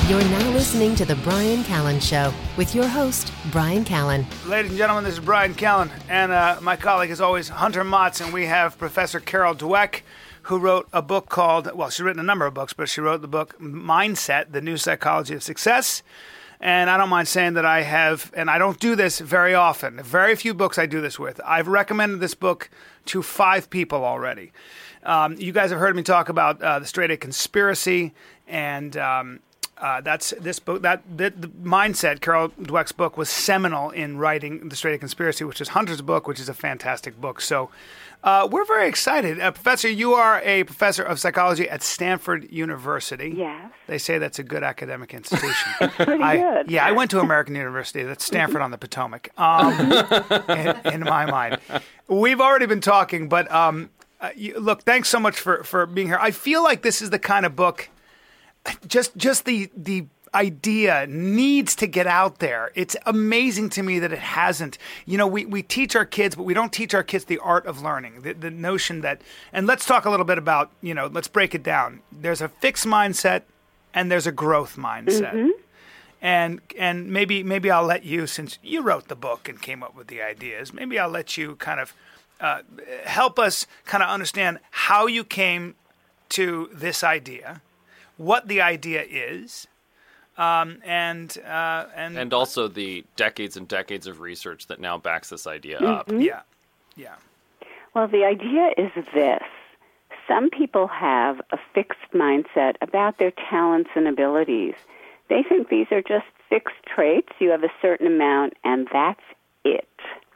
You're now listening to The Bryan Callen Show with your host, Bryan Callen. Ladies and gentlemen, this is Bryan Callen, and my colleague is always Hunter Motz, and we have Professor Carol Dweck, who wrote a book called, well, she's written a number of books, but she wrote the book Mindset, The New Psychology of Success. And I don't mind saying that I have, and I don't do this very often, very few books I do this with. I've recommended this book to 5 people already. You guys have heard me talk about the Straight A Conspiracy, and that's this book. The Mindset, Carol Dweck's book, was seminal in writing the Straight A Conspiracy, which is Hunter's book, which is a fantastic book. So we're very excited. Professor, you are a professor of psychology at Stanford University. Yes. They say that's a good academic institution. Pretty good. Yeah, I went to American University. That's Stanford on the Potomac, in my mind. We've already been talking, but look, thanks so much for being here. I feel like this is the kind of book, just the idea needs to get out there. It's amazing to me that it hasn't. You know, we teach our kids, but we don't teach our kids the art of learning, the notion that, and let's talk a little bit about, let's break it down. There's a fixed mindset and there's a growth mindset. Mm-hmm. And maybe I'll let you, since you wrote the book and came up with the ideas, maybe I'll let you kind of help us kind of understand how you came to this idea, what the idea is, and also the decades and decades of research that now backs this idea up. Yeah. Well, the idea is this. Some people have a fixed mindset about their talents and abilities. They think these are just fixed traits. You have a certain amount, and that's it.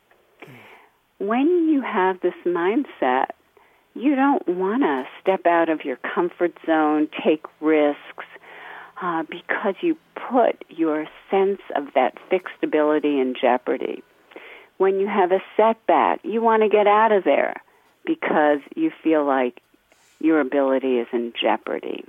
When you have this mindset, you don't want to step out of your comfort zone, take risks, because you put your sense of that fixed ability in jeopardy. When you have a setback, you want to get out of there because you feel like your ability is in jeopardy.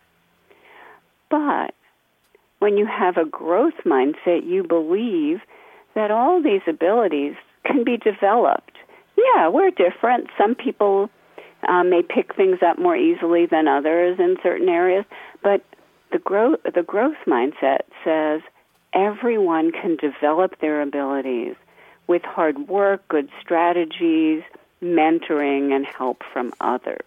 But when you have a growth mindset, you believe that all these abilities can be developed. Yeah, we're different. Some people may pick things up more easily than others in certain areas, but the growth mindset says everyone can develop their abilities with hard work, good strategies, mentoring, and help from others.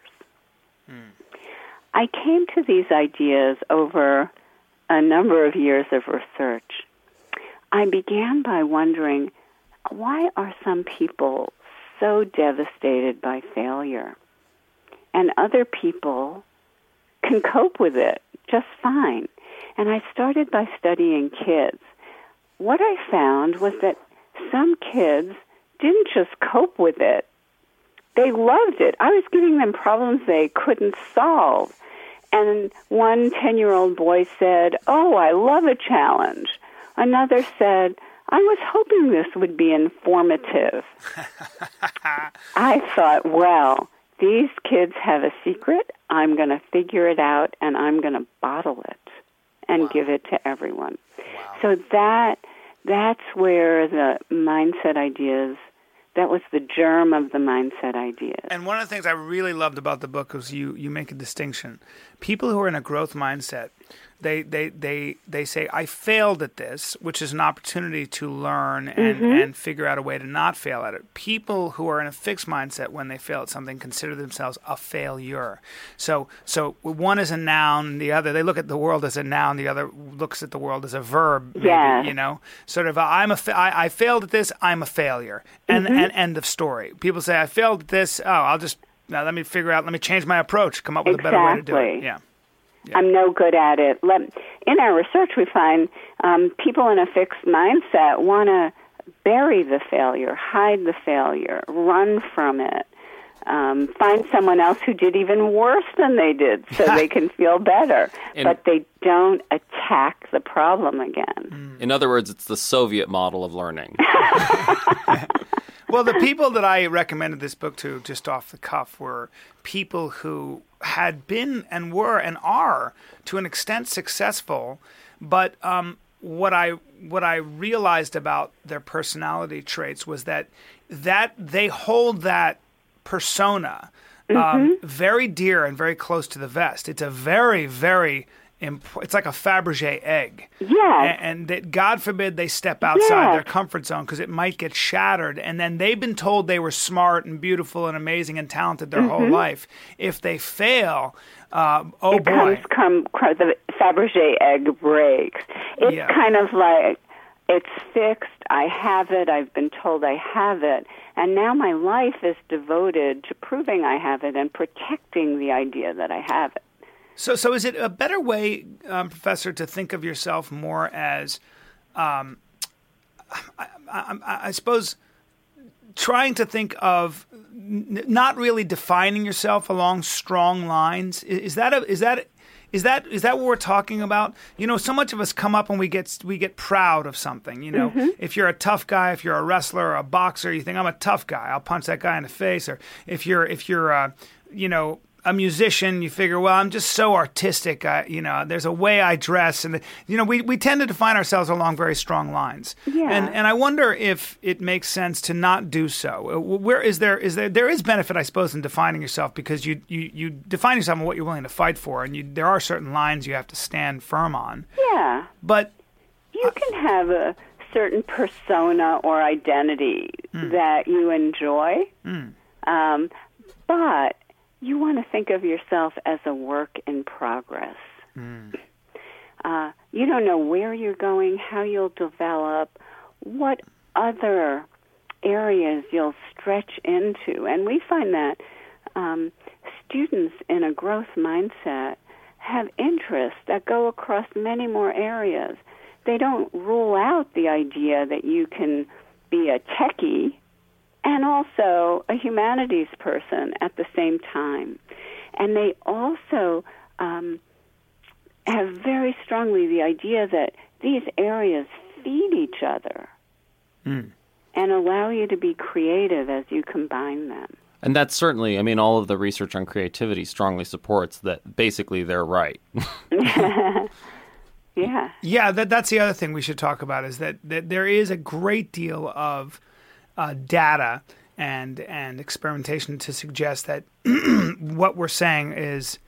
I came to these ideas over a number of years of research. I began by wondering, why are some people so devastated by failure? And other people can cope with it just fine. And I started by studying kids. What I found was that some kids didn't just cope with it. They loved it. I was giving them problems they couldn't solve. And one 10-year-old boy said, "Oh, I love a challenge." Another said, "I was hoping this would be informative." I thought, well, these kids have a secret. I'm going to figure it out, and I'm going to bottle it and give it to everyone. Wow. So that's where the mindset ideas, that was the germ of the mindset ideas. And one of the things I really loved about the book was you make a distinction. People who are in a growth mindset, they say, I failed at this, which is an opportunity to learn and figure out a way to not fail at it. People who are in a fixed mindset when they fail at something consider themselves a failure. So one is a noun, the other, they look at the world as a noun, the other looks at the world as a verb, maybe, sort of, I failed at this, I'm a failure, and end of story. People say, I failed at this, let me change my approach, come up with a better way to do it. Yeah. I'm no good at it. In our research, we find people in a fixed mindset want to bury the failure, hide the failure, run from it, find someone else who did even worse than they did so they can feel better. But they don't attack the problem again. In other words, it's the Soviet model of learning. Well, the people that I recommended this book to just off the cuff were people who had been and were and are to an extent successful, but what I realized about their personality traits was that they hold that persona very dear and very close to the vest. It's a very, very it's like a Fabergé egg. Yes. And that, God forbid, they step outside Yes. their comfort zone because it might get shattered. And then they've been told they were smart and beautiful and amazing and talented their whole life. If they fail, oh it boy. The Fabergé egg breaks. It's Yeah. kind of like, it's fixed, I have it, I've been told I have it, and now my life is devoted to proving I have it and protecting the idea that I have it. So is it a better way, Professor, to think of yourself more as, I suppose, trying to think of not really defining yourself along strong lines? Is that what we're talking about? You know, so much of us come up and we get proud of something. You know, if you're a tough guy, if you're a wrestler or a boxer, you think I'm a tough guy. I'll punch that guy in the face. Or if you're a musician, you figure, well, I'm just so artistic. There's a way I dress, and we tend to define ourselves along very strong lines. Yeah. And I wonder if it makes sense to not do so. Where there is benefit, I suppose, in defining yourself, because you define yourself on what you're willing to fight for, and there are certain lines you have to stand firm on. Yeah. But You can have a certain persona or identity that you enjoy, but you want to think of yourself as a work in progress. You don't know where you're going, how you'll develop, what other areas you'll stretch into. And we find that students in a growth mindset have interests that go across many more areas. They don't rule out the idea that you can be a techie and also a humanities person at the same time. And they also have very strongly the idea that these areas feed each other and allow you to be creative as you combine them. And that's certainly, I mean, all of the research on creativity strongly supports that basically they're right. Yeah. yeah, that's the other thing we should talk about, is that there is a great deal of data and experimentation to suggest that what we're saying is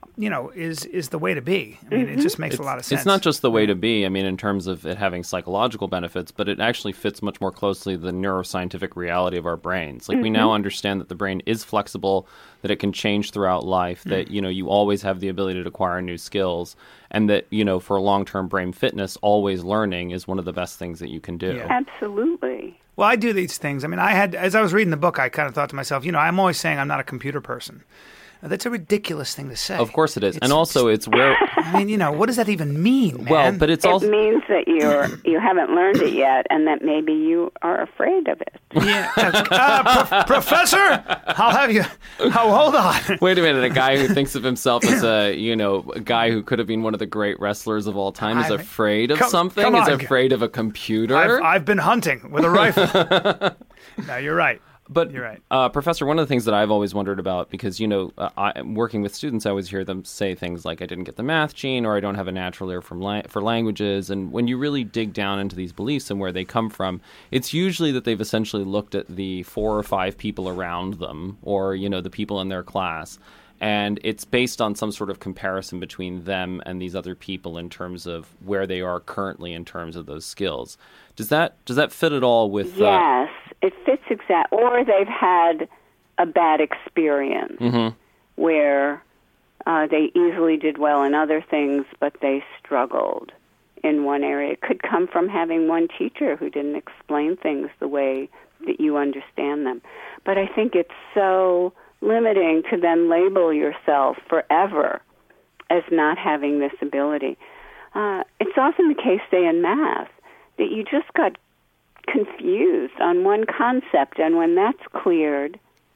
the way to be. I mean, it just makes a lot of sense. It's not just the way to be, I mean, in terms of it having psychological benefits, but it actually fits much more closely the neuroscientific reality of our brains. Like, we now understand that the brain is flexible, that it can change throughout life, that, you always have the ability to acquire new skills, and that, for long-term brain fitness, always learning is one of the best things that you can do. Yeah. Absolutely. Well, I do these things. I mean, as I was reading the book, I kind of thought to myself, I'm always saying I'm not a computer person. That's a ridiculous thing to say. Of course it is. And also it's where... I mean, what does that even mean, man? Well, but it's also... It means that you haven't learned it yet, and that maybe you are afraid of it. Yeah. Professor, I'll have you... Oh, hold on. Wait a minute. A guy who thinks of himself as a guy who could have been one of the great wrestlers of all time is afraid of something? Come on. Is afraid of a computer? I've been hunting with a rifle. No, you're right. But, you're right. Professor, one of the things that I've always wondered about, because, working with students, I always hear them say things like, I didn't get the math gene, or I don't have a natural ear for languages. And when you really dig down into these beliefs and where they come from, it's usually that they've essentially looked at the 4 or 5 people around them, or, the people in their class. And it's based on some sort of comparison between them and these other people in terms of where they are currently in terms of those skills. Does that fit at all with... Yes, it fits exactly. Or they've had a bad experience where they easily did well in other things, but they struggled in one area. It could come from having one teacher who didn't explain things the way that you understand them. But I think it's so limiting to then label yourself forever as not having this ability. It's often the case, say, in math, that you just got confused on one concept, and when that's cleared,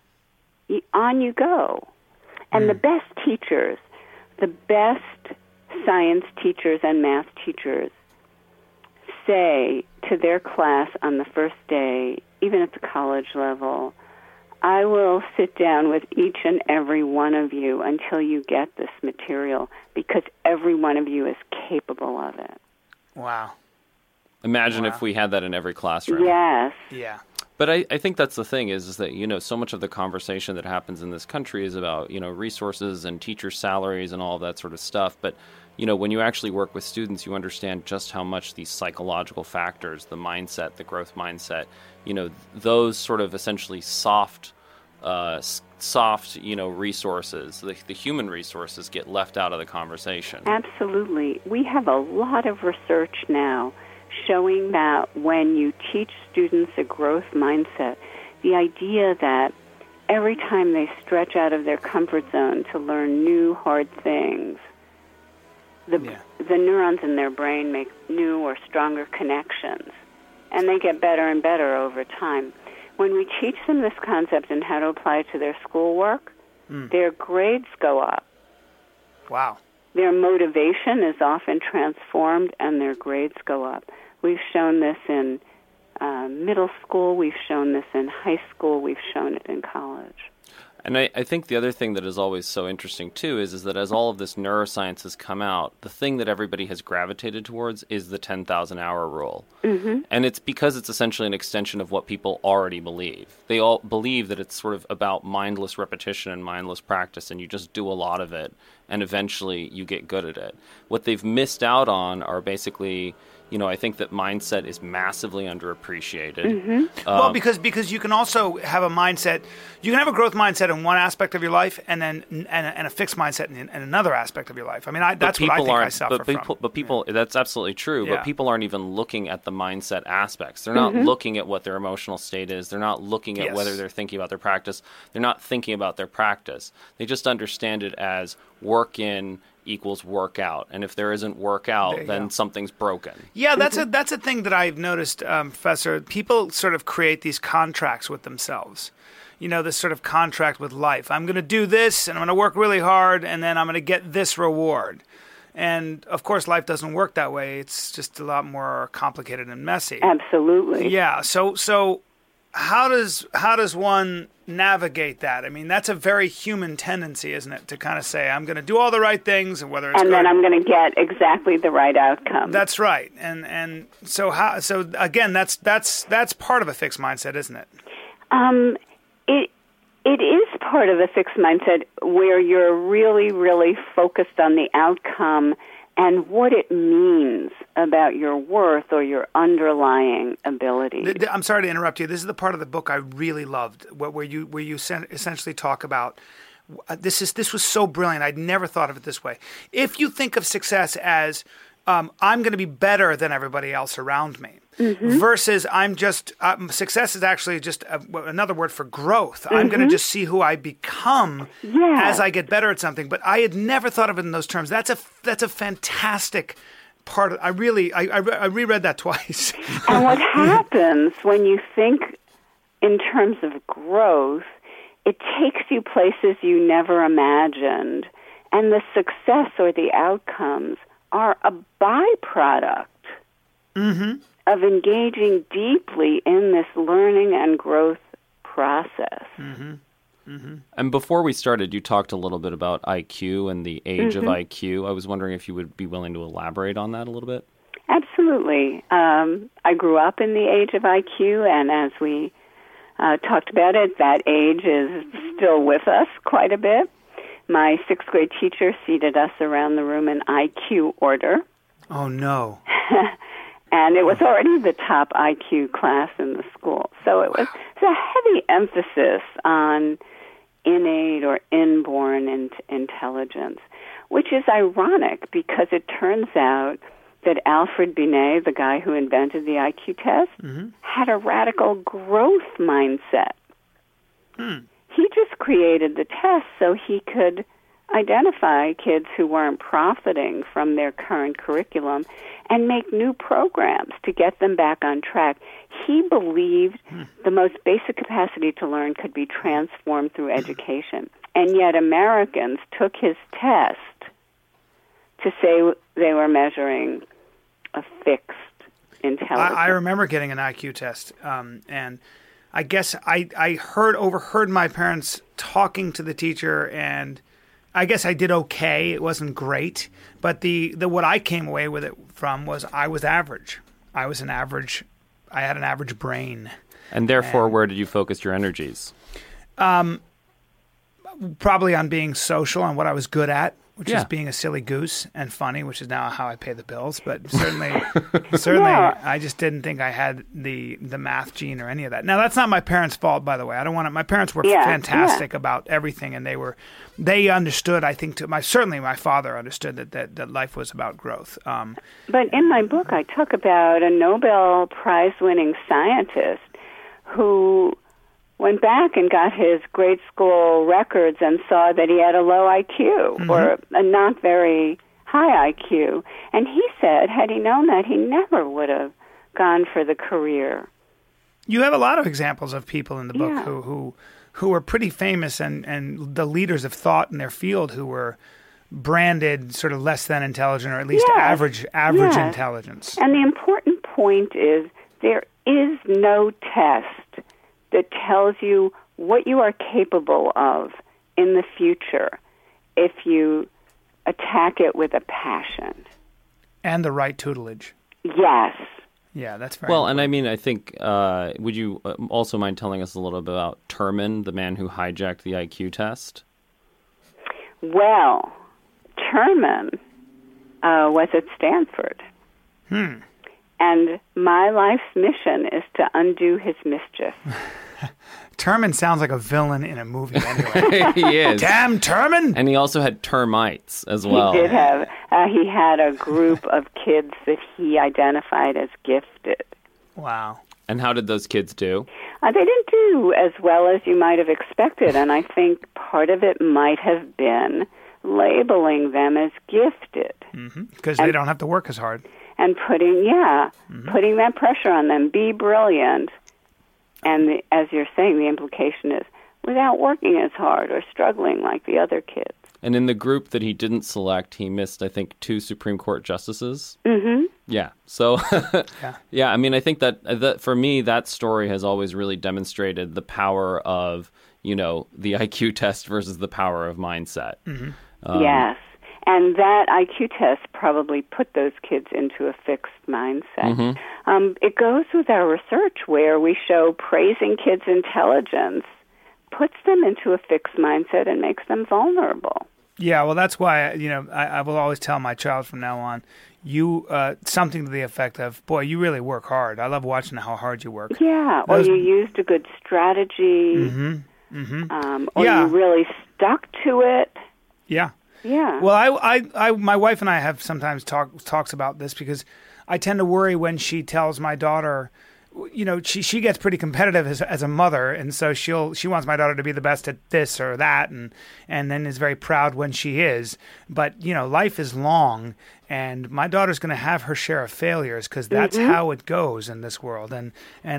on you go. And the best teachers, the best science teachers and math teachers say to their class on the first day, even at the college level, I will sit down with each and every one of you until you get this material, because every one of you is capable of it. Wow. Imagine if we had that in every classroom. Yes. Yeah. But I think that's the thing is that, so much of the conversation that happens in this country is about, resources and teacher salaries and all of that sort of stuff. But, when you actually work with students, you understand just how much these psychological factors, the mindset, the growth mindset, those sort of essentially soft, resources, the human resources get left out of the conversation. Absolutely. We have a lot of research now showing that when you teach students a growth mindset, the idea that every time they stretch out of their comfort zone to learn new hard things, the neurons in their brain make new or stronger connections, and they get better and better over time. When we teach them this concept and how to apply it to their schoolwork, their grades go up. Wow. Their motivation is often transformed, and their grades go up. We've shown this in middle school. We've shown this in high school. We've shown it in college. And I think the other thing that is always so interesting, too, is that as all of this neuroscience has come out, the thing that everybody has gravitated towards is the 10,000-hour rule. Mm-hmm. And it's because it's essentially an extension of what people already believe. They all believe that it's sort of about mindless repetition and mindless practice, and you just do a lot of it, and eventually you get good at it. What they've missed out on are basically... I think that mindset is massively underappreciated. Mm-hmm. Well, because you can also have a mindset. You can have a growth mindset in one aspect of your life, and then and a fixed mindset in another aspect of your life. I mean, that's what I think I suffer from. But people, that's absolutely true. Yeah. But people aren't even looking at the mindset aspects. They're not looking at what their emotional state is. They're not looking at whether they're thinking about their practice. They're not thinking about their practice. They just understand it as work in equals workout, and if there isn't workout, then something's broken. Yeah, that's a thing that I've noticed, Professor. People sort of create these contracts with themselves. This sort of contract with life. I'm going to do this, and I'm going to work really hard, and then I'm going to get this reward. And of course, life doesn't work that way. It's just a lot more complicated and messy. Absolutely. Yeah. So how does one navigate that? I mean, that's a very human tendency, isn't it, to kind of say, I'm going to do all the right things, and whether it's then I'm going to get exactly the right outcome. That's right. And so again, that's part of a fixed mindset, isn't it? It is part of a fixed mindset where you're really, really focused on the outcome and what it means about your worth or your underlying ability. I'm sorry to interrupt you. This is the part of the book I really loved, where you essentially talk about this was so brilliant. I'd never thought of it this way. If you think of success as I'm going to be better than everybody else around me, versus I'm just success is actually just another word for growth. I'm going to just see who I become as I get better at something. But I had never thought of it in those terms. That's a fantastic part of, I reread that twice. And what happens when you think in terms of growth, it takes you places you never imagined, and the success or the outcomes are a byproduct of engaging deeply in this learning and growth process. And before we started, you talked a little bit about IQ and the age of IQ. I was wondering if you would be willing to elaborate on that a little bit. Absolutely. I grew up in the age of IQ, and as we talked about it, that age is still with us quite a bit. My sixth grade teacher seated us around the room in IQ order. Oh, no. And it was already the top IQ class in the school. So it was a heavy emphasis on innate or inborn intelligence, which is ironic because it turns out that Alfred Binet, the guy who invented the IQ test, had a radical growth mindset. He just created the test so he could identify kids who weren't profiting from their current curriculum and make new programs to get them back on track. He believed the most basic capacity to learn could be transformed through education. And yet Americans took his test to say they were measuring a fixed intelligence. I remember getting an IQ test, and I guess I overheard my parents talking to the teacher, and I guess I did okay. It wasn't great, but the what I came away with it from was I was average. I had an average brain. And therefore, where did you focus your energies? Probably on being social, on what I was good at, which Yeah. is being a silly goose and funny, which is now how I pay the bills. But certainly, I just didn't think I had the math gene or any of that. Now, that's not my parents' fault, by the way. I don't want to. My parents were fantastic about everything, and they understood. I think certainly my father understood that life was about growth. But in my book, I talk about a Nobel Prize-winning scientist who went back and got his grade school records and saw that he had a low IQ or a not very high IQ. And he said, had he known that, he never would have gone for the career. You have a lot of examples of people in the book Yeah. who were pretty famous and the leaders of thought in their field who were branded sort of less than intelligent or at least average Yes. intelligence. And the important point is there is no test that tells you what you are capable of in the future if you attack it with a passion. And the right tutelage. Yes. Yeah, that's very Well, and I mean, I think, would you also mind telling us a little bit about Terman, the man who hijacked the IQ test? Well, Terman was at Stanford. And my life's mission is to undo his mischief. Terman sounds like a villain in a movie anyway. He is. Damn Terman! And he also had termites as well. He did have, he had a group of kids that he identified as gifted. Wow. And how did those kids do? They didn't do as well as you might have expected, and I think part of it might have been labeling them as gifted. Because they don't have to work as hard. And putting that pressure on them, be brilliant. And as you're saying, the implication is without working as hard or struggling like the other kids. And in the group that he didn't select, he missed, I think, 2 Supreme Court justices. Mm-hmm. Yeah. So, yeah, I mean, I think that for me, that story has always really demonstrated the power of, the IQ test versus the power of mindset. Yes. And that IQ test probably put those kids into a fixed mindset. It goes with our research where we show praising kids' intelligence puts them into a fixed mindset and makes them vulnerable. Yeah, well, that's why, I will always tell my child from now on, something to the effect of, boy, you really work hard. I love watching how hard you work. Yeah, or you used a good strategy, or you really stuck to it. Yeah. Yeah. Well, I my wife and I have sometimes talks about this because I tend to worry when she tells my daughter, she gets pretty competitive as a mother, and so she wants my daughter to be the best at this or that, and then is very proud when she is. But life is long, and my daughter's going to have her share of failures because that's how it goes in this world. And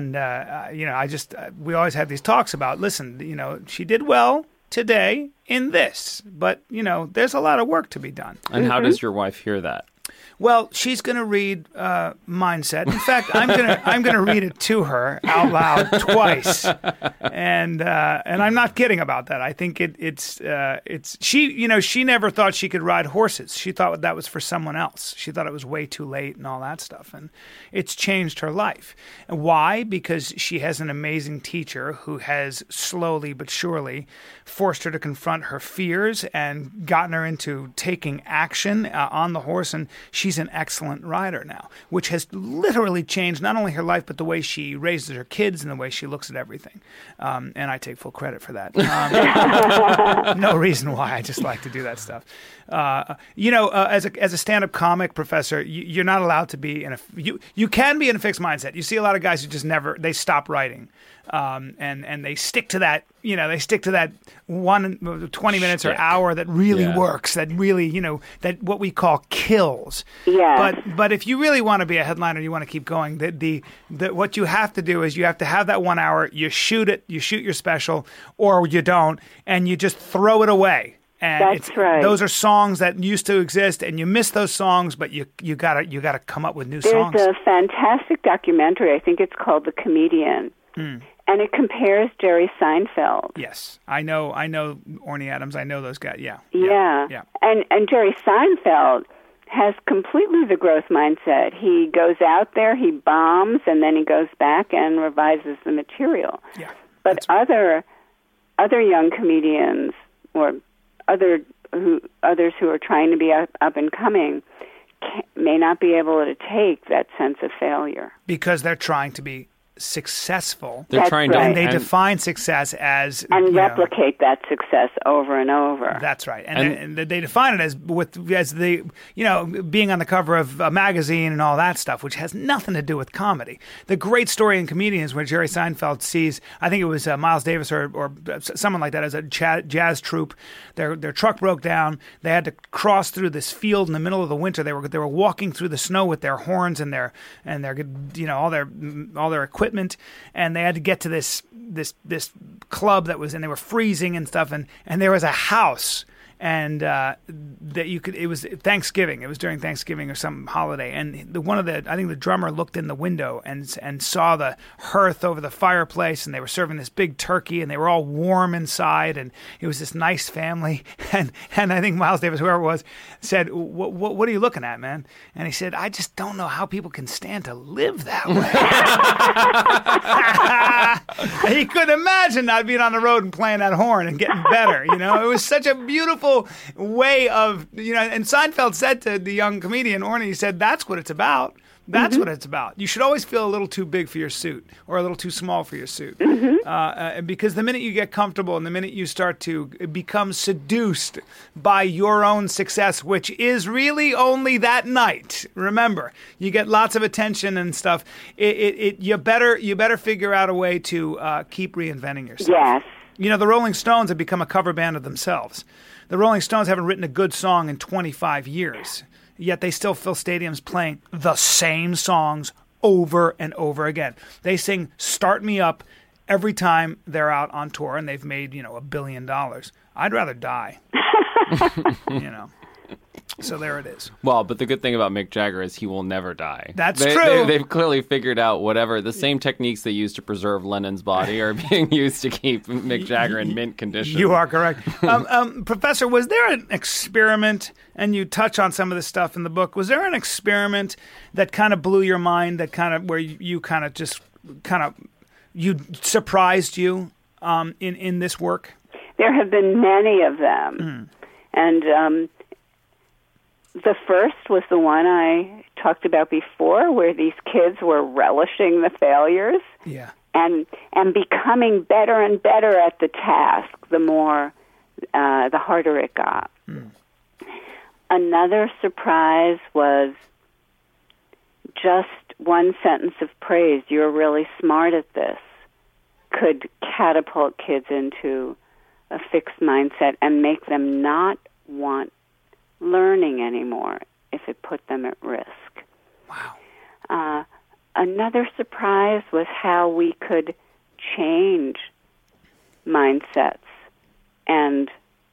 we always have these talks about, listen, she did well today in this, but there's a lot of work to be done. And how does your wife hear that? Well, she's going to read Mindset. In fact, I'm going to read it to her out loud twice, and I'm not kidding about that. I think it's she never thought she could ride horses. She thought that was for someone else. She thought it was way too late and all that stuff, and it's changed her life. And why? Because she has an amazing teacher who has slowly but surely forced her to confront her fears and gotten her into taking action on the horse, and she's an excellent rider now, which has literally changed not only her life, but the way she raises her kids and the way she looks at everything. And I take full credit for that. No reason why. I just like to do that stuff. As a stand-up comic, Professor, you're not allowed to be you can be in a fixed mindset. You see a lot of guys who just they stop writing. And they stick to that, they stick to that 20 minutes or hour that really works, that really, that what we call kills. Yeah. But if you really want to be a headliner, you want to keep going, what you have to do is you have to have that 1 hour, you shoot your special, or you don't, and you just throw it away. And that's right. Those are songs that used to exist, and you miss those songs, but you gotta come up with new songs. There's a fantastic documentary. I think it's called The Comedian. And it compares Jerry Seinfeld. Yes, I know Orny Adams. I know those guys. Yeah. And Jerry Seinfeld has completely the growth mindset. He goes out there, he bombs, and then he goes back and revises the material. Yeah. But other young comedians or others who are trying to be up and coming may not be able to take that sense of failure. Because they're trying to be successful. They're That's trying right. to, And they define success as... And replicate that success over and over. That's right. And they define it as the, being on the cover of a magazine and all that stuff, which has nothing to do with comedy. The great story in Comedian is when Jerry Seinfeld sees, I think it was Miles Davis or someone like that, as a jazz troupe. Their truck broke down. They had to cross through this field in the middle of the winter. They were walking through the snow with their horns and their all their equipment, and they had to get to this club and they were freezing and stuff, and there was a house, and that you could. It was Thanksgiving. It was during Thanksgiving or some holiday, and I think the drummer looked in the window and saw the hearth over the fireplace, and they were serving this big turkey, and they were all warm inside, and it was this nice family, and I think Miles Davis, whoever it was, said, "What are you looking at, man?" And he said, "I just don't know how people can stand to live that way." He couldn't imagine not being on the road and playing that horn and getting better. It was such a beautiful way of, and Seinfeld said to the young comedian, Orny, he said, that's what it's about. That's what it's about. You should always feel a little too big for your suit or a little too small for your suit. Because the minute you get comfortable and the minute you start to become seduced by your own success, which is really only that night, remember, you get lots of attention and stuff, you better figure out a way to keep reinventing yourself. Yes. The Rolling Stones have become a cover band of themselves. The Rolling Stones haven't written a good song in 25 years, yet they still fill stadiums playing the same songs over and over again. They sing "Start Me Up" every time they're out on tour, and they've made, $1 billion. I'd rather die. So there it is. Well, but the good thing about Mick Jagger is he will never die. That's true. They've clearly figured out the same techniques they used to preserve Lennon's body are being used to keep Mick Jagger in mint condition. You are correct. Professor, was there an experiment, and you touch on some of this stuff in the book, was there an experiment that kind of blew your mind, that kind of where you surprised you in this work? There have been many of them. And the first was the one I talked about before, where these kids were relishing the failures and becoming better and better at the task the harder it got. Another surprise was just one sentence of praise, "You're really smart at this," could catapult kids into a fixed mindset and make them not want learning anymore if it put them at risk. Wow. Another surprise was how we could change mindsets and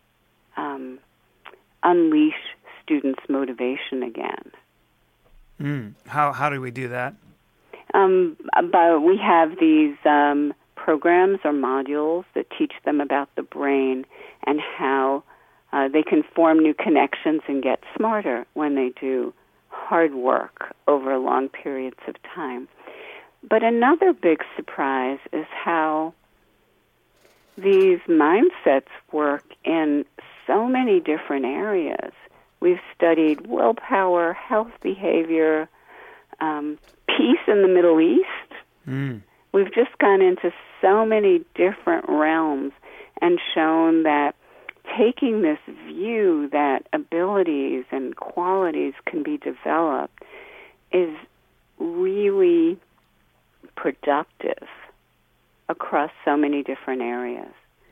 unleash students' motivation again. How do we do that? But we have these programs or modules that teach them about the brain and how they can form new connections and get smarter when they do hard work over long periods of time. But another big surprise is how these mindsets work in so many different areas. We've studied willpower, health behavior, peace in the Middle East. We've just gone into so many different realms and shown that taking this view that abilities and qualities can be developed is really productive across so many different areas.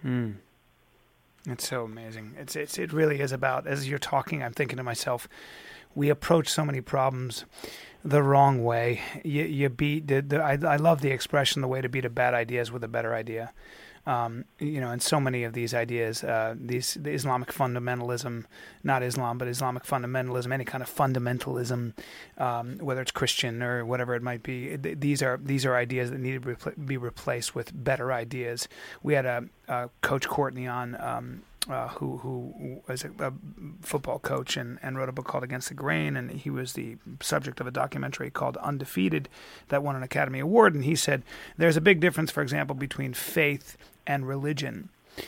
It's so amazing. It really is about, as you're talking, I'm thinking to myself, we approach so many problems the wrong way. You beat I love the expression, the way to beat a bad idea is with a better idea. And so many of these ideas, the Islamic fundamentalism, not Islam, but Islamic fundamentalism, any kind of fundamentalism, whether it's Christian or whatever it might be, these are ideas that need to be replaced with better ideas. We had Coach Courtney on who was a football coach and wrote a book called Against the Grain, and he was the subject of a documentary called Undefeated that won an Academy Award. And he said there's a big difference, for example, between faith and religion.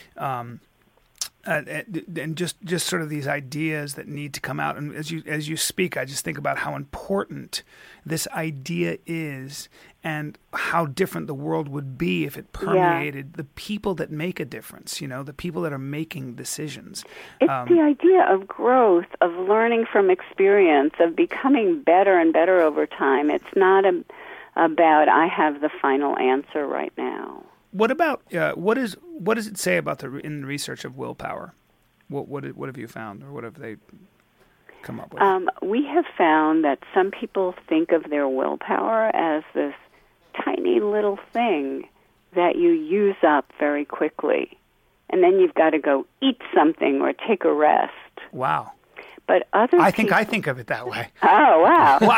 And just sort of these ideas that need to come out. And as you speak, I just think about how important this idea is and how different the world would be if it permeated the people that make a difference, the people that are making decisions. It's the idea of growth, of learning from experience, of becoming better and better over time. It's not about I have the final answer right now. What about what does it say about in the research of willpower? What have you found, or what have they come up with? We have found that some people think of their willpower as this tiny little thing that you use up very quickly, and then you've got to go eat something or take a rest. Wow. But I think of it that way. Oh, wow. Well,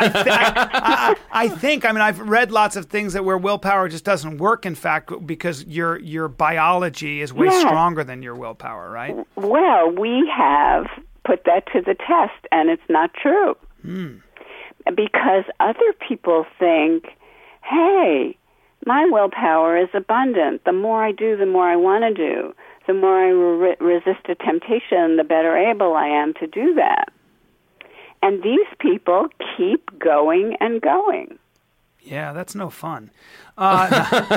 I mean, I've read lots of things where willpower just doesn't work, in fact, because your biology is way stronger than your willpower, right? Well, we have put that to the test, and it's not true. Because other people think, hey, my willpower is abundant. The more I do, the more I want to do. The more I resist a temptation, the better able I am to do that. And these people keep going and going. Yeah, that's no fun. No, I'm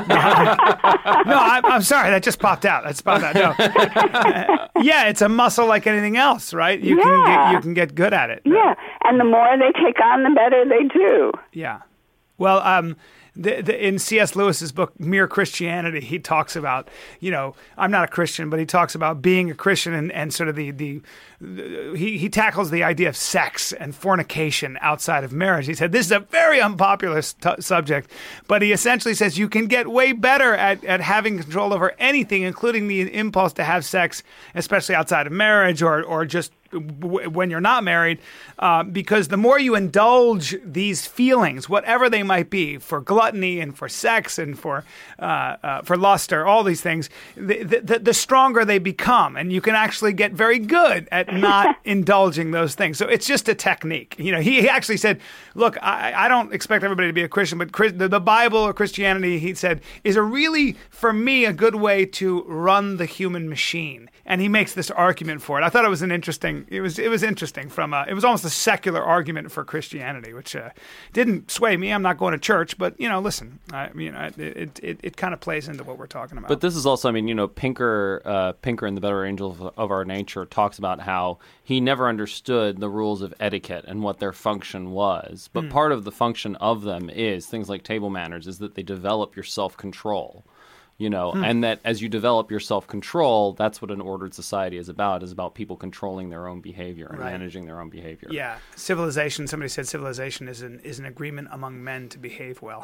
sorry. That just popped out. No. Yeah, it's a muscle like anything else, right? You can get good at it. Yeah, and the more they take on, the better they do. Yeah. Well, in C.S. Lewis's book, Mere Christianity, he talks about, I'm not a Christian, but he talks about being a Christian and sort of he tackles the idea of sex and fornication outside of marriage. He said, this is a very unpopular subject, but he essentially says you can get way better at having control over anything, including the impulse to have sex, especially outside of marriage or just when you're not married, because the more you indulge these feelings, whatever they might be, for gluttony and for sex and for lust or all these things, the stronger they become, and you can actually get very good at not indulging those things. So it's just a technique. He actually said, look, I don't expect everybody to be a Christian, but the Bible or Christianity, he said, is for me, a good way to run the human machine. And he makes this argument for it. I thought it was interesting. It was interesting it was almost a secular argument for Christianity, which didn't sway me. I'm not going to church, but listen, it kind of plays into what we're talking about. But this is also, Pinker in The Better Angel of Our Nature talks about how he never understood the rules of etiquette and what their function was. But part of the function of them is things like table manners, is that they develop your self-control. And that as you develop your self-control, that's what an ordered society is about people controlling their own behavior and managing their own behavior. Yeah. Civilization, somebody said civilization is an agreement among men to behave well.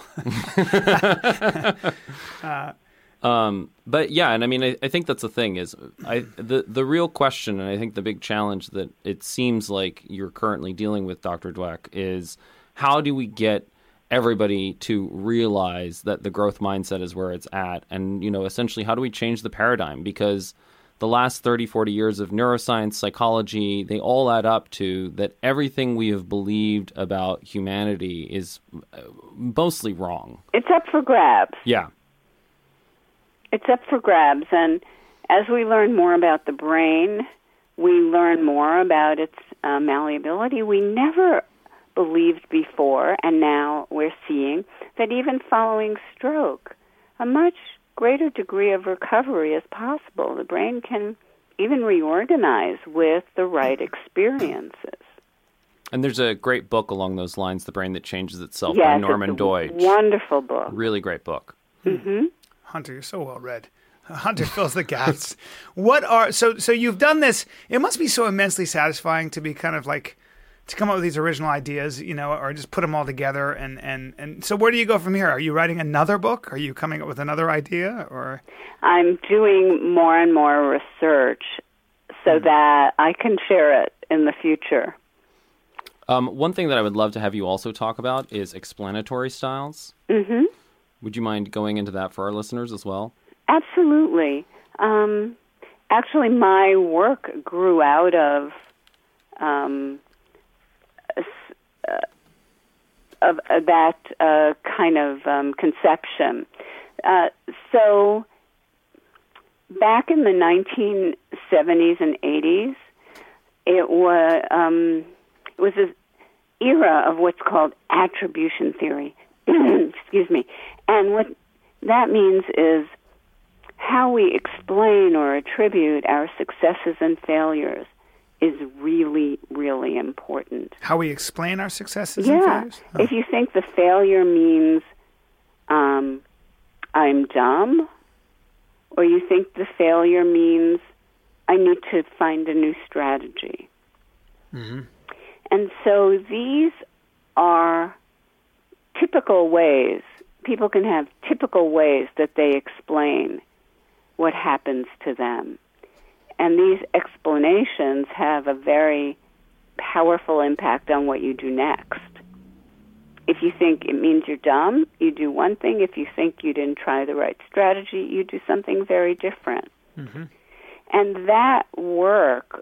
But yeah, and I think that's the thing is the real question, and I think the big challenge that it seems like you're currently dealing with, Dr. Dweck, is how do we get everybody to realize that the growth mindset is where it's at, and essentially how do we change the paradigm, because the last 30, 40 years of neuroscience, psychology, they all add up to that everything we have believed about humanity is mostly wrong. It's up for grabs. Yeah. It's up for grabs, and as we learn more about the brain, we learn more about its malleability. We never believed before, and now we're seeing that even following stroke, a much greater degree of recovery is possible. The brain can even reorganize with the right experiences. And there's a great book along those lines, The Brain That Changes Itself, by Norman Doidge. Wonderful book. Really great book. Mm-hmm. Hunter, you're so well read. Hunter fills the gaps. So you've done this. It must be so immensely satisfying to be kind of like to come up with these original ideas, or just put them all together. And so where do you go from here? Are you writing another book? Are you coming up with another idea? Or I'm doing more and more research so that I can share it in the future. One thing that I would love to have you also talk about is explanatory styles. Mm-hmm. Would you mind going into that for our listeners as well? Absolutely. actually, my work grew out of that kind of conception. So back in the 1970s and 80s, it was this era of what's called attribution theory. Excuse me. And what that means is how we explain or attribute our successes and failures is really, really important. How we explain our successes and failures? Oh. If you think the failure means I'm dumb, or you think the failure means I need to find a new strategy. Mm-hmm. And so these are typical ways. People can have typical ways that they explain what happens to them. And these explanations have a very powerful impact on what you do next. If you think it means you're dumb, you do one thing. If you think you didn't try the right strategy, you do something very different. Mm-hmm. And that work,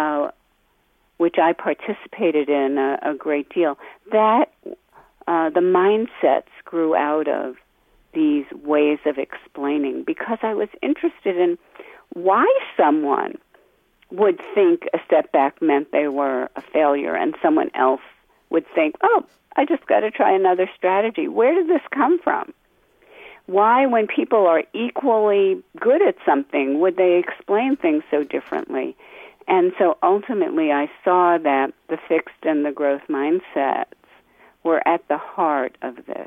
which I participated in a great deal, that the mindsets grew out of these ways of explaining, because I was interested in why someone would think a step back meant they were a failure and someone else would think, oh, I just got to try another strategy. Where did this come from? Why, when people are equally good at something, would they explain things so differently? And so ultimately I saw that the fixed and the growth mindsets were at the heart of this.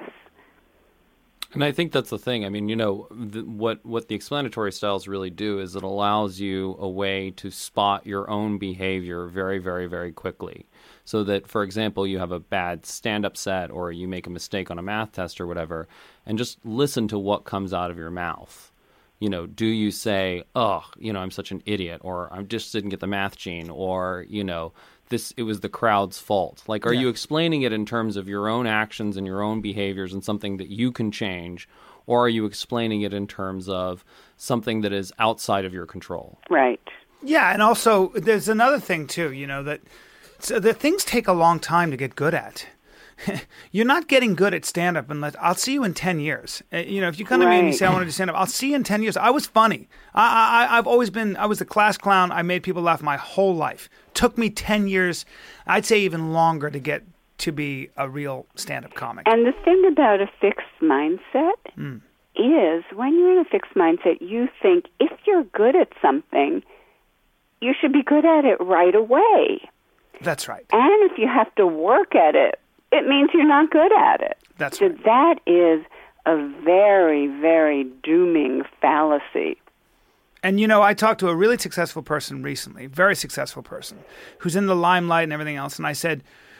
And I think that's the thing. I mean, what the explanatory styles really do is it allows you a way to spot your own behavior very, very, very quickly. So that, for example, you have a bad stand-up set or you make a mistake on a math test or whatever, and just listen to what comes out of your mouth. Do you say, oh, I'm such an idiot, or I just didn't get the math gene, or, it was the crowd's fault. Like, are you explaining it in terms of your own actions and your own behaviors and something that you can change, or are you explaining it in terms of something that is outside of your control? Right. Yeah, and also there's another thing too, that things take a long time to get good at. You're not getting good at stand-up unless I'll see you in 10 years. If you come to me and you say, I want to do stand-up, I'll see you in 10 years. I was funny. I was the class clown. I made people laugh my whole life. Took me 10 years, I'd say even longer, to get to be a real stand-up comic. And the thing about a fixed mindset is when you're in a fixed mindset, you think if you're good at something, you should be good at it right away. That's right. And if you have to work at it, it means you're not good at it. That's so right. That is a very, very dooming fallacy. And, I talked to a really successful person recently, very successful person, who's in the limelight and everything else. And I said,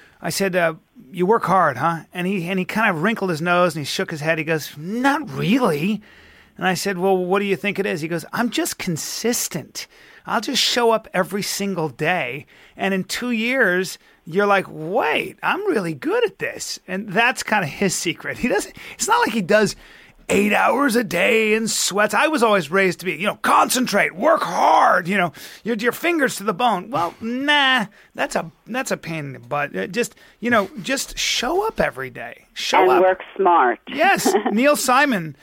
you work hard, huh? And he kind of wrinkled his nose and he shook his head. He goes, not really. And I said, well, what do you think it is? He goes, I'm just consistent. I'll just show up every single day. And in 2 years, you're like, wait, I'm really good at this. And that's kind of his secret. It's not like he does 8 hours a day and sweats. I was always raised to be, concentrate, work hard, your fingers to the bone. Well, nah, that's a pain in the butt. Just show up every day. Show up. Work smart. Yes. Neil Simon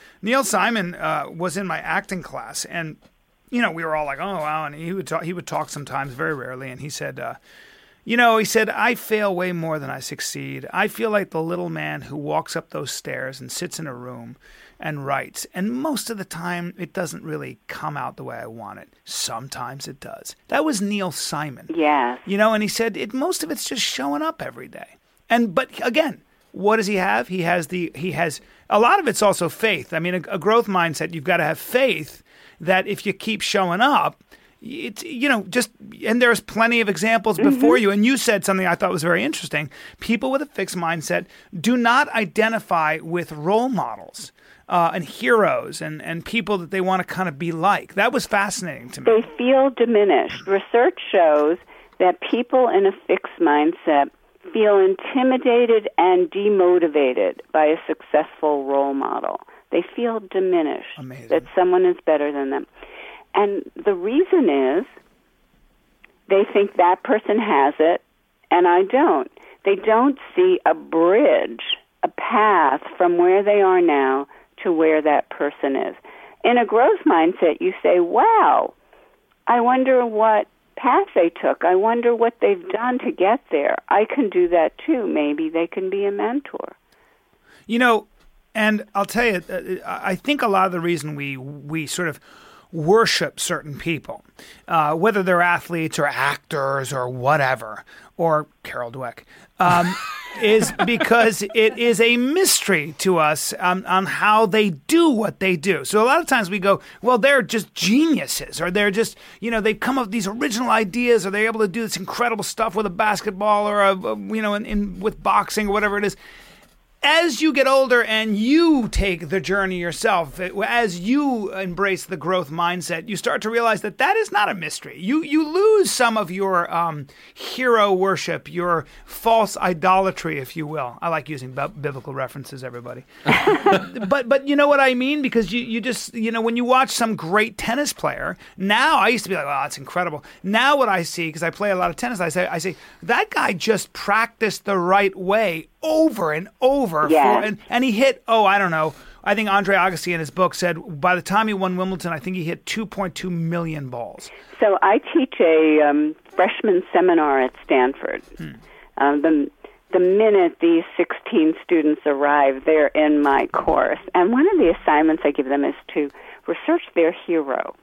was in my acting class, and we were all like, oh, wow. And he would talk sometimes, very rarely. And he said, he said, I fail way more than I succeed. I feel like the little man who walks up those stairs and sits in a room and writes. And most of the time, it doesn't really come out the way I want it. Sometimes it does. That was Neil Simon. Yes. And he said, most of it's just showing up every day. But again, what does he have? He has a lot of it's also faith. I mean, a growth mindset, you've got to have faith that if you keep showing up, it's, and there's plenty of examples before you. And you said something I thought was very interesting. People with a fixed mindset do not identify with role models and heroes and people that they want to kind of be like. That was fascinating to me. They feel diminished. Research shows that people in a fixed mindset feel intimidated and demotivated by a successful role model. They feel diminished. Amazing. That someone is better than them. And the reason is they think that person has it and I don't. They don't see a bridge, a path from where they are now to where that person is. In a growth mindset, you say, wow, I wonder what path they took. I wonder what they've done to get there. I can do that too. Maybe they can be a mentor. You know, and I'll tell you, I think a lot of the reason we sort of worship certain people, whether they're athletes or actors or whatever, or Carol Dweck, is because it is a mystery to us on how they do what they do. So a lot of times we go, well, they're just geniuses, or they're just, they've come up with these original ideas, or they're able to do this incredible stuff with a basketball or, with boxing or whatever it is. As you get older and you take the journey yourself, as you embrace the growth mindset, you start to realize that is not a mystery. You lose some of your hero worship, your false idolatry, if you will. I like using biblical references, everybody. but you know what I mean? Because you just, when you watch some great tennis player, now I used to be like, wow, that's incredible. Now what I see, because I play a lot of tennis, I say, that guy just practiced the right way over and over. Yes. And he hit, I don't know. I think Andre Agassi in his book said by the time he won Wimbledon, I think he hit 2.2 million balls. So I teach a freshman seminar at Stanford. The minute these 16 students arrive, they're in my course. And one of the assignments I give them is to research their hero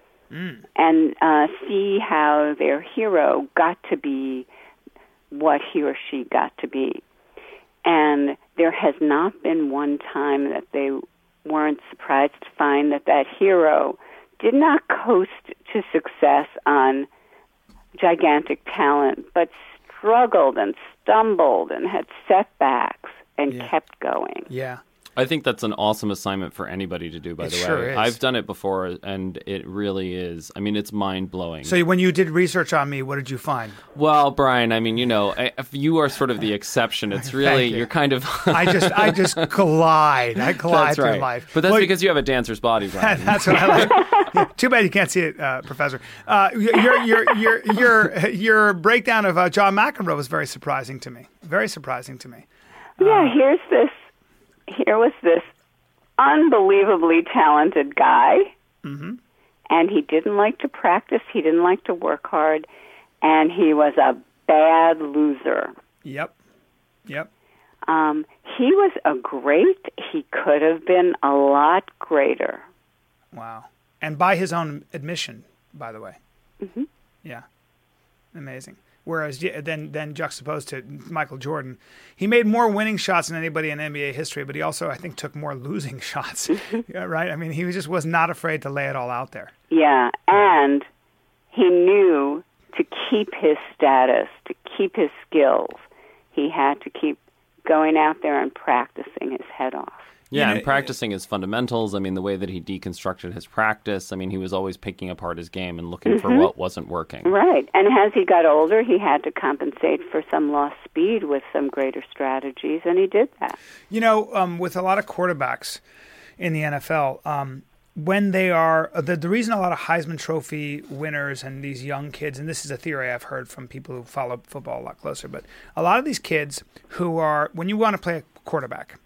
and see how their hero got to be what he or she got to be. And there has not been one time that they weren't surprised to find that hero did not coast to success on gigantic talent, but struggled and stumbled and had setbacks and kept going. Yeah. I think that's an awesome assignment for anybody to do, by the way. Sure is. I've done it before, and it really is. I mean, it's mind-blowing. So when you did research on me, what did you find? Well, Brian, I mean, if you are sort of the exception. It's really, you're kind of... I just glide. I glide that's through right. life. But that's because you have a dancer's body, Brian. That's what I like. Yeah, too bad you can't see it, Professor. Your breakdown of John McEnroe was very surprising to me. Very surprising to me. Yeah, Here was this unbelievably talented guy, and he didn't like to practice, he didn't like to work hard, and he was a bad loser. Yep. He was he could have been a lot greater. Wow. And by his own admission, by the way. Mm-hmm. Yeah. Amazing. Whereas then juxtaposed to Michael Jordan, he made more winning shots than anybody in NBA history, but he also, I think, took more losing shots, right? I mean, he was not afraid to lay it all out there. Yeah, and he knew to keep his status, to keep his skills, he had to keep going out there and practicing his head off. Yeah, and practicing his fundamentals. I mean, the way that he deconstructed his practice. I mean, he was always picking apart his game and looking for what wasn't working. Right. And as he got older, he had to compensate for some lost speed with some greater strategies, and he did that. With a lot of quarterbacks in the NFL, when they are the reason a lot of Heisman Trophy winners and these young kids, and this is a theory I've heard from people who follow football a lot closer, but a lot of these kids who are, when you want to play a quarterback,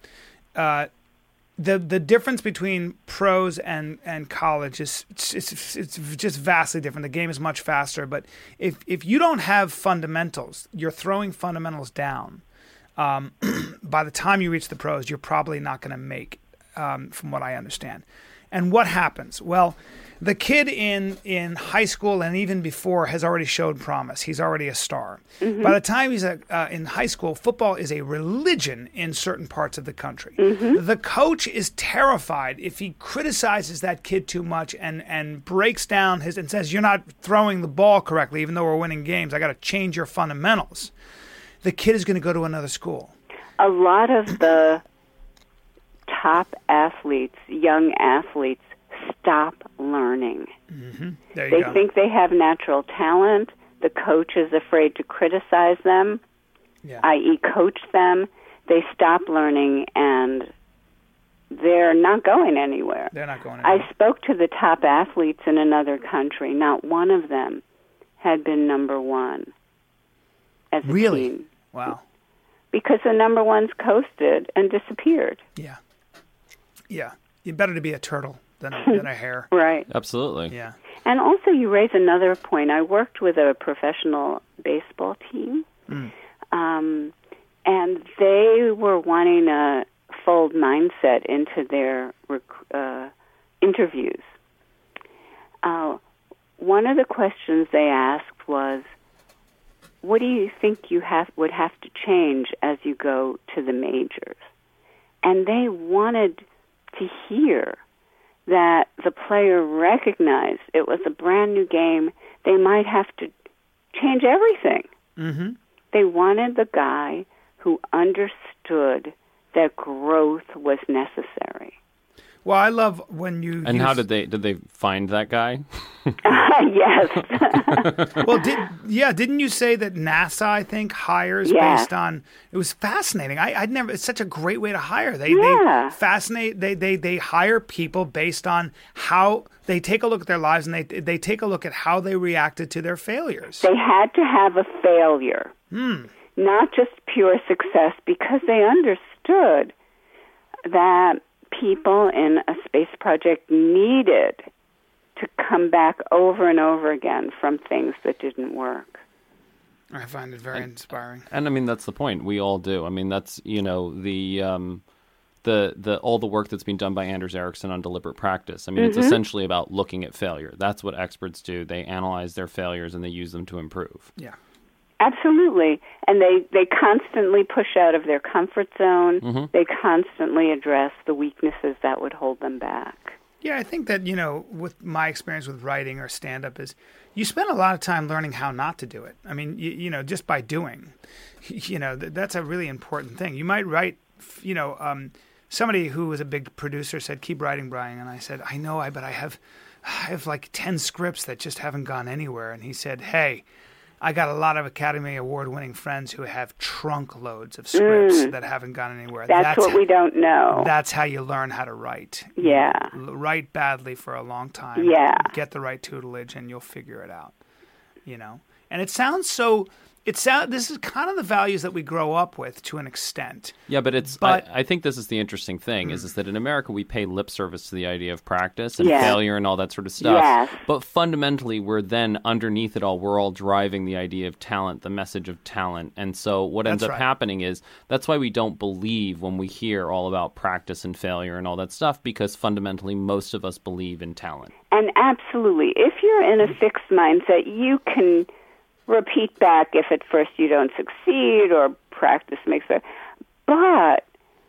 the difference between pros and college is it's just vastly different. The game is much faster, but if you don't have fundamentals, you're throwing fundamentals down. By the time you reach the pros, you're probably not going to make, from what I understand. And what happens? Well, the kid in high school and even before has already showed promise. He's already a star. By the time he's in high school, football is a religion in certain parts of the country. The coach is terrified if he criticizes that kid too much and breaks down and says, you're not throwing the ball correctly, even though we're winning games. I got to change your fundamentals. The kid is going to go to another school. A lot of the top athletes, young athletes, stop learning. They think they have natural talent. The coach is afraid to criticize them, i.e. coach them. They stop learning and they're not going anywhere. They're not going anywhere. I spoke to the top athletes in another country. Not one of them had been number one as a Really? team. Wow. Because the number ones coasted and disappeared. Yeah. Yeah. You're better to be a turtle than a hare. Right. Absolutely. Yeah. And also you raise another point. I worked with a professional baseball team, and they were wanting a fold mindset into their interviews. One of the questions they asked was, what do you think you would have to change as you go to the majors? And they wanted to hear that the player recognized it was a brand new game. They might have to change everything. Mm-hmm. They wanted the guy who understood that growth was necessary. Well, I love when you... And how did they find that guy? Yes. Well, didn't you say that NASA, I think, hires Yes. based on... It was fascinating. I'd never... It's such a great way to hire. They fascinate... They hire people based on how... They take a look at their lives and they take a look at how they reacted to their failures. They had to have a failure, not just pure success, because they understood that people in a space project needed to come back over and over again from things that didn't work. I find it very inspiring. And I mean, that's the point. We all do. I mean, that's, the all the work that's being done by Anders Ericsson on deliberate practice. I mean, it's essentially about looking at failure. That's what experts do. They analyze their failures and they use them to improve. Yeah. Absolutely. And they constantly push out of their comfort zone. They constantly address the weaknesses that would hold them back. Yeah, I think that, with my experience with writing or stand-up is you spend a lot of time learning how not to do it. I mean, just by doing, that's a really important thing. You might write, somebody who was a big producer said, keep writing, Brian. And I said, I know, but I have like 10 scripts that just haven't gone anywhere. And he said, hey, I got a lot of Academy Award-winning friends who have trunk loads of scripts that haven't gone anywhere. That's what we don't know. That's how you learn how to write. Yeah. Write badly for a long time. Yeah. Get the right tutelage, and you'll figure it out. And it sounds so... This is kind of the values that we grow up with to an extent. Yeah, but I think this is the interesting thing, is that in America we pay lip service to the idea of practice and failure and all that sort of stuff. Yes. But fundamentally, we're then, underneath it all, we're all driving the idea of talent, the message of talent. And so what ends up happening is, that's why we don't believe when we hear all about practice and failure and all that stuff, because fundamentally most of us believe in talent. And absolutely, if you're in a fixed mindset, you can repeat back if at first you don't succeed or practice makes it. But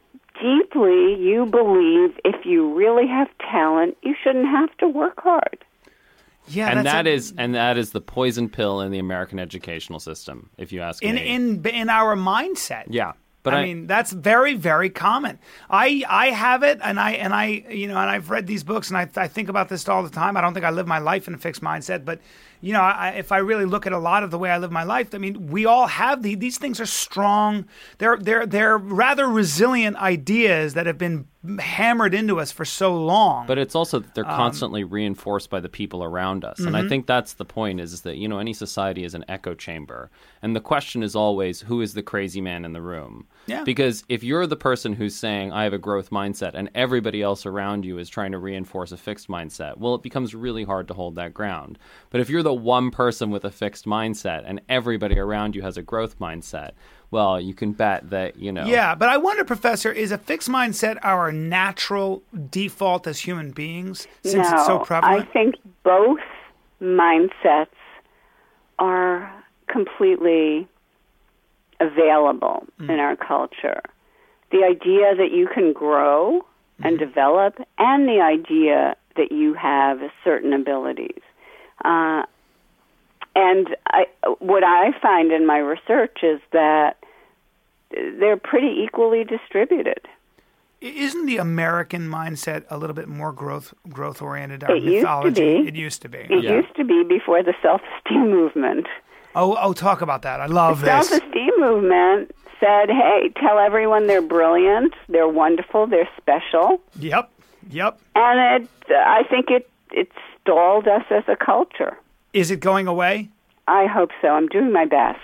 deeply, you believe if you really have talent, you shouldn't have to work hard. Yeah, and that is the poison pill in the American educational system, if you ask me. In our mindset. Yeah. But I mean, that's very, very common. I have it, and I've read these books, and I think about this all the time. I don't think I live my life in a fixed mindset, but if I really look at a lot of the way I live my life, I mean, we all have these things are strong. They're rather resilient ideas that have been hammered into us for so long. But it's also that they're constantly reinforced by the people around us. And I think that's the point is that, any society is an echo chamber. And the question is always, who is the crazy man in the room? Yeah. Because if you're the person who's saying, I have a growth mindset, and everybody else around you is trying to reinforce a fixed mindset, well, it becomes really hard to hold that ground. But if you're the one person with a fixed mindset and everybody around you has a growth mindset, well, you can bet that, Yeah, but I wonder, Professor, is a fixed mindset our natural default as human beings since it's so prevalent? I think both mindsets are completely available in our culture. The idea that you can grow and develop, and the idea that you have certain abilities. What I find in my research is that they're pretty equally distributed. Isn't the American mindset a little bit more growth oriented? It used to be. It used to be. It used to be before the self-esteem movement. Oh, talk about that. I love the this. self-esteem movement said, hey, tell everyone they're brilliant, they're wonderful, they're special. Yep. And I think it stalled us as a culture. Is it going away? I hope so. I'm doing my best.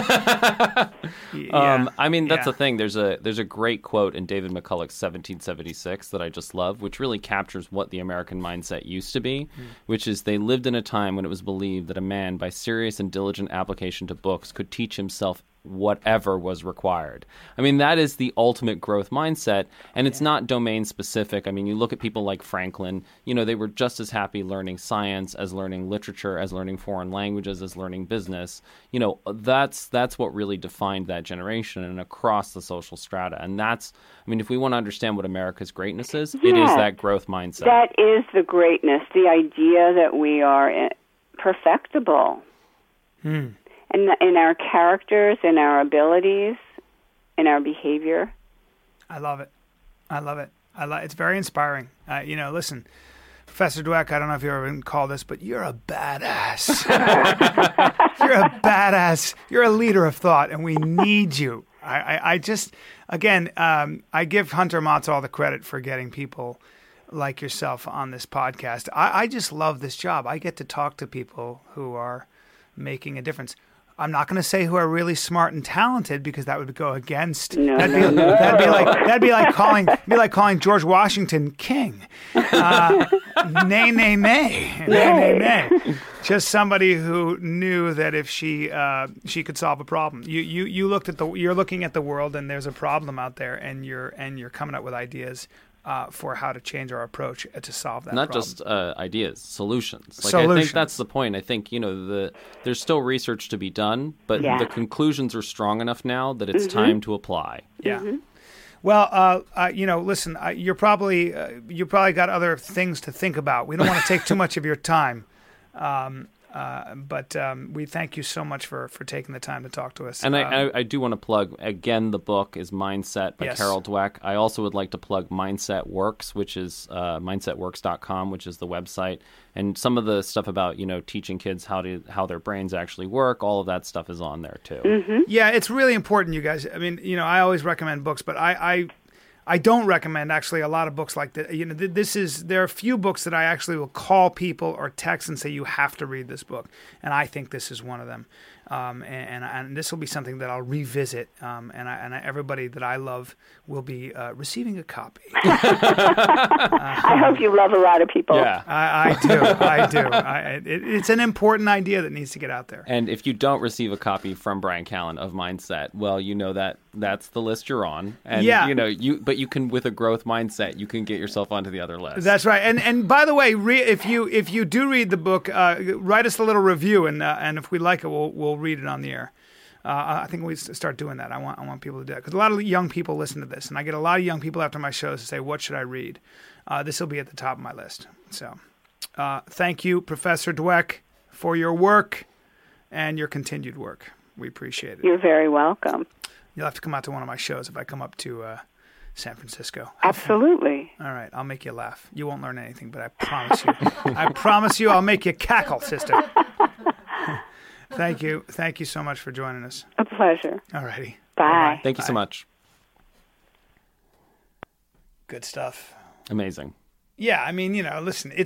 I mean, that's the thing. There's a great quote in David McCulloch's 1776 that I just love, which really captures what the American mindset used to be, which is they lived in a time when it was believed that a man, by serious and diligent application to books, could teach himself whatever was required. I mean, that is the ultimate growth mindset, and it's not domain specific. I mean, you look at people like Franklin, they were just as happy learning science as learning literature, as learning foreign languages, as learning business. That's what really defined that generation and across the social strata. And if we want to understand what America's greatness is, it is that growth mindset. That is the greatness, the idea that we are perfectible. In our characters, in our abilities, in our behavior. I love it. It's very inspiring. Listen, Professor Dweck, I don't know if you've ever been called this, but you're a badass. You're a badass. You're a leader of thought, and we need you. I give Hunter Motz all the credit for getting people like yourself on this podcast. I just love this job. I get to talk to people who are making a difference. I'm not going to say who are really smart and talented because that would go against. That'd be like calling George Washington king. Nay. Just somebody who knew that if she could solve a problem. You're looking at the world and there's a problem out there and you're coming up with ideas for how to change our approach to solve that problem. Not just ideas, solutions. I think that's the point. I think, there's still research to be done, but the conclusions are strong enough now that it's time to apply. Yeah. Mm-hmm. Well, listen, you probably got other things to think about. We don't want to take too much of your time. But we thank you so much for taking the time to talk to us. And I do want to plug, again, the book is Mindset by Carol Dweck. I also would like to plug Mindset Works, which is mindsetworks.com, which is the website. And some of the stuff about, teaching kids how their brains actually work, all of that stuff is on there, too. Mm-hmm. Yeah, it's really important, you guys. I mean, I always recommend books, but I don't recommend actually a lot of books like that. There are a few books that I actually will call people or text and say you have to read this book, and I think this is one of them. And this will be something that I'll revisit, and everybody that I love will be receiving a copy. I hope you love a lot of people. Yeah, I do. It's an important idea that needs to get out there. And if you don't receive a copy from Bryan Callen of Mindset, well, that's the list you're on. And but you can, with a growth mindset, you can get yourself onto the other list. That's right. And by the way, if you do read the book, write us a little review, and if we like it, we'll read it on the air. I think we start doing that. I want people to do that because a lot of young people listen to this, and I get a lot of young people after my shows to say, "What should I read?" This will be at the top of my list. So, thank you, Professor Dweck, for your work and your continued work. We appreciate it. You're very welcome. You'll have to come out to one of my shows if I come up to San Francisco. Absolutely. All right, I'll make you laugh. You won't learn anything, but I promise you, I'll make you cackle, sister. Thank you so much for joining us. A pleasure. All righty. Bye. Thank you so much. Good stuff. Amazing. Yeah, I mean, listen, it's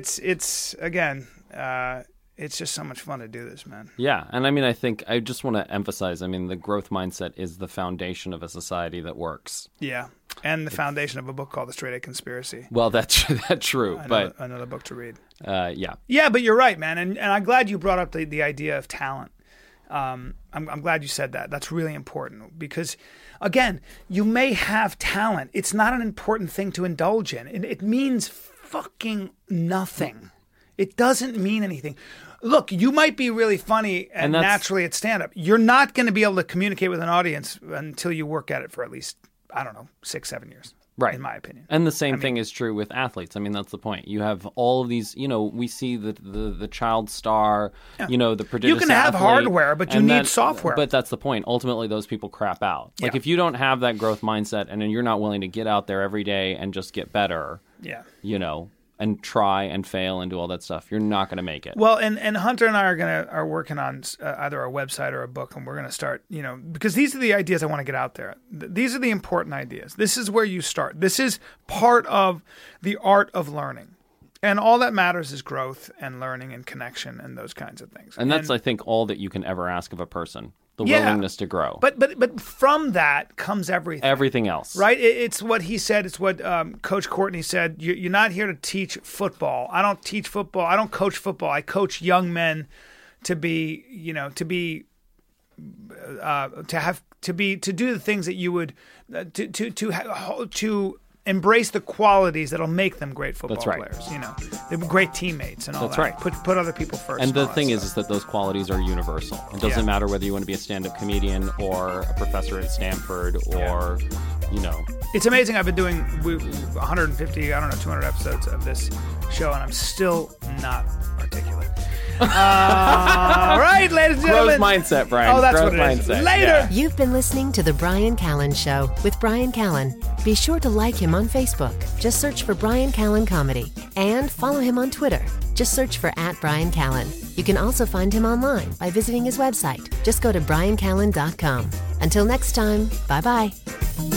just so much fun to do this, man. Yeah, and I mean, I think I just want to emphasize, the growth mindset is the foundation of a society that works. Yeah, and the foundation of a book called The Straight A Conspiracy. Well, that's true, but another book to read. Yeah, but you're right, man, and I'm glad you brought up the idea of talent. I'm glad you said that. That's really important because, again, you may have talent. It's not an important thing to indulge in. It means fucking nothing. It doesn't mean anything. Look, you might be really funny and naturally at stand-up. You're not going to be able to communicate with an audience until you work at it for at least, 6-7 years. Right. In my opinion. And the same thing is true with athletes. That's the point. You have all of these, we see the child star, the prodigious You can have athlete, hardware, but you need software. But that's the point. Ultimately, those people crap out. Like, if you don't have that growth mindset and then you're not willing to get out there every day and just get better, and try and fail and do all that stuff, you're not going to make it. Well, and Hunter and I are working on either a website or a book, and we're going to start, because these are the ideas I want to get out there. These are the important ideas. This is where you start. This is part of the art of learning. And all that matters is growth and learning and connection and those kinds of things. And that's, I think, all that you can ever ask of a person. The willingness to grow. But from that comes everything. Everything else. Right? It's what he said. It's what Coach Courtney said. You're not here to teach football. I don't teach football. I don't coach football. I coach young men to do the things that you would to embrace the qualities that'll make them great football players. They're great teammates and all that. Right. Put other people first. And the thing is that those qualities are universal. It doesn't matter whether you want to be a stand-up comedian or a professor at Stanford or, It's amazing. I've been doing 150, 200 episodes of this show, and I'm still not articulate. All right, ladies and gentlemen. Growth mindset, Brian. Oh, that's Growth what it is. mindset. Later. Yeah. You've been listening to The Brian Callen Show with Brian Callen. Be sure to like him on Facebook. Just search for Brian Callen Comedy. And follow him on Twitter. Just search for @Brian Callen. You can also find him online by visiting his website. Just go to briancallen.com. Until next time, bye-bye.